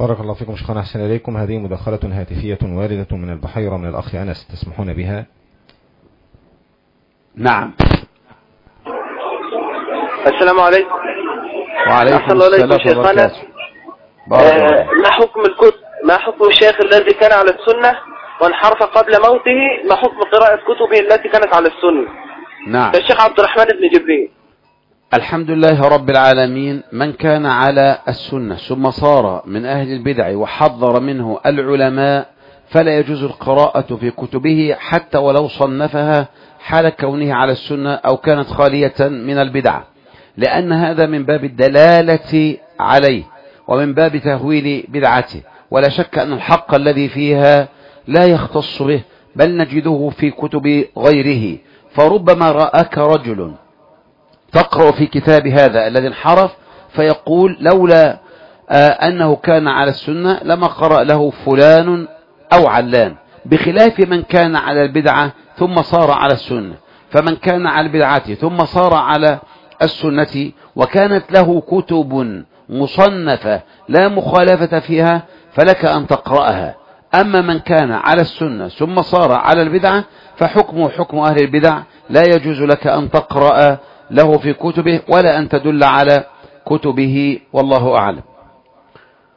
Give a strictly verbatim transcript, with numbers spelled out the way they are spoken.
بارك الله فيكم شيخنا، أحسن إليكم. هذه مداخلة هاتفية واردة من البحيرة من الأخ أنس، تسمحون بها؟ نعم. السلام عليكم. وعليكم السلام وبركاته. آه ما حكم الكتب ما حكم الشيخ الذي كان على السنة وانحرف قبل موته؟ ما حكم قراءة كتبه التي كانت على السنة؟ نعم. الشيخ عبد الرحمن بن جبريل. الحمد لله رب العالمين. من كان على السنة ثم صار من أهل البدع وحذر منه العلماء فلا يجوز القراءة في كتبه حتى ولو صنفها حال كونه على السنة أو كانت خالية من البدع، لأن هذا من باب الدلالة عليه ومن باب تهويل بدعته، ولا شك أن الحق الذي فيها لا يختص به بل نجده في كتب غيره. فربما رآك رجل تقرأ في كتاب هذا الذي انحرف فيقول لولا آه أنه كان على السنة لما قرأ له فلان أو علان، بخلاف من كان على البدعة ثم صار على السنة. فمن كان على البدعة ثم صار على السنة وكانت له كتب مصنفة لا مخالفة فيها فلك أن تقرأها. أما من كان على السنة ثم صار على البدعة فحكمه حكم أهل البدع، لا يجوز لك أن تقرأ له في كتبه ولا أن تدل على كتبه، والله أعلم.